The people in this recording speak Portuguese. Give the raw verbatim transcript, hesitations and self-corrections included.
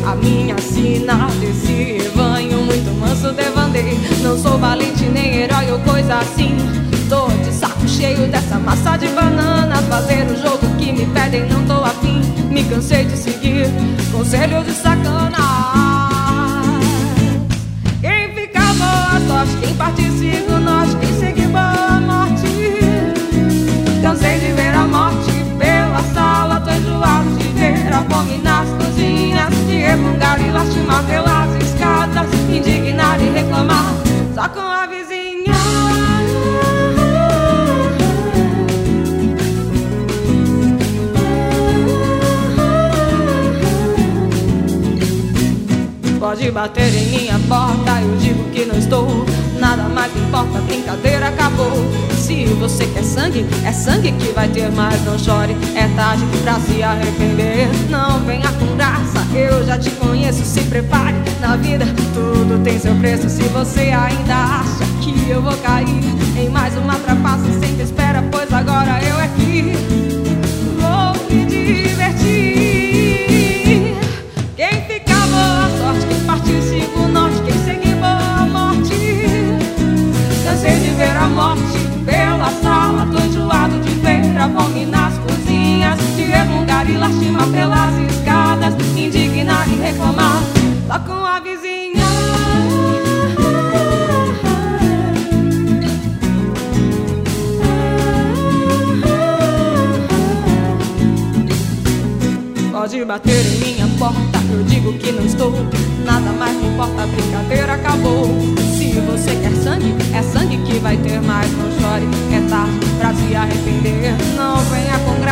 a minha sina desse rebanho muito manso devandei. Não sou valente nem herói ou coisa assim. Tô de saco cheio dessa massa de bananas. Fazer o jogo que me pedem não tô afim. Me cansei de seguir conselhos de sacanas. Quem fica boa sorte, quem parte siga o norte, quem segue boa morte. Cansei de ver a morte pela sala, tô enjoado de ver a fome nas cozinhas, de resmungar e lastimar pelas escadas, indignar e reclamar só com a vizinha. Pode bater em minha porta, eu digo que não estou. Nada mais importa, a brincadeira acabou. Se você quer sangue, é sangue que vai ter, mas não chore. É tarde pra se arrepender. Não venha com graça, eu já te conheço. Se prepare, na vida tudo tem seu preço. Se você ainda acha que eu vou cair em mais uma trapaça, sempre espera, pois agora eu aqui vou me divertir. Quem fica boa sorte, quem partir siga o norte, quem seguir boa morte. Cansei de ver a morte pela sala, tô enjoado de ver a fome nas cozinhas, de resmungar e lastimar pelas escadas, indignar e reclamar lá com a vizinha. Pode bater em minha porta, eu digo que não estou. Nada mais me importa, a brincadeira acabou. Se você quer sangue, é sangue que vai ter, mas não chore. É tarde pra se arrepender. Não venha com